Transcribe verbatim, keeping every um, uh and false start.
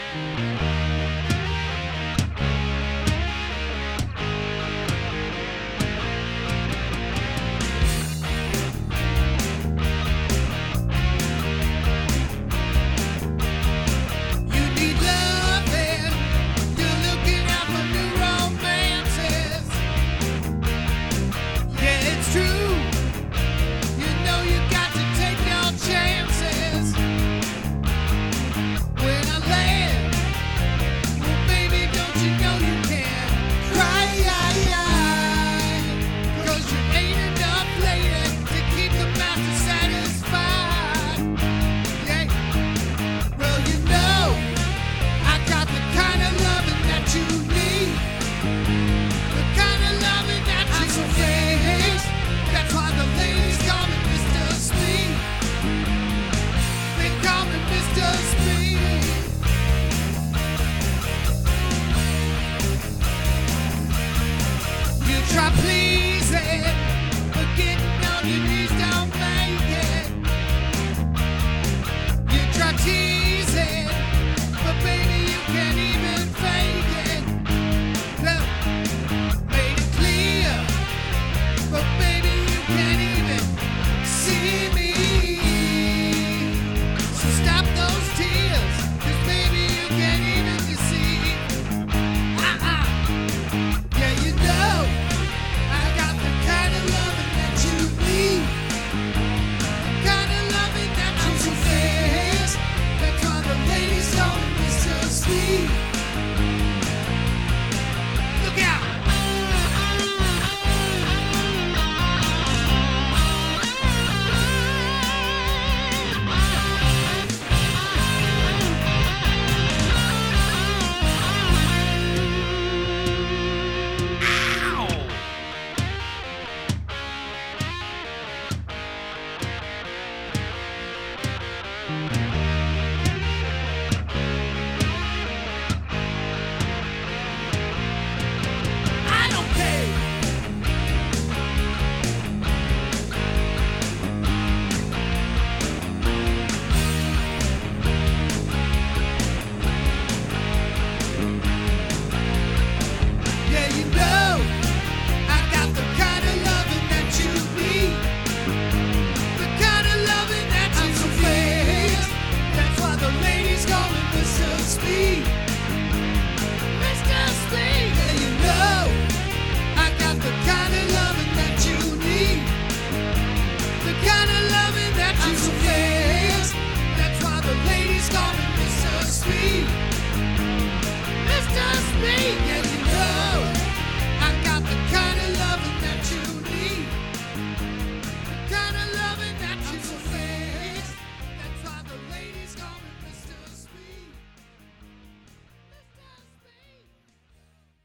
Try pleasing, but getting on your knees don't make it. You try teasing, but baby you can't even fake it. Look, made it clear, but baby you can't even see me. So stop those tears, 'cause baby you can't even deceive. Uh-uh. Yeah, you know I got the kind of loving that you need, the kind of loving that I'm so fast. That's why the ladies don't miss so sweet. Look out! I don't care. Yeah, you know I got the kind of loving that you need, the kind of loving that I'm so fast. That's why the ladies call me Mister Speed. Mister Speed. Yeah, you know I got the kind of loving that you need, the kind of loving that I'm so fast. That's why the ladies call me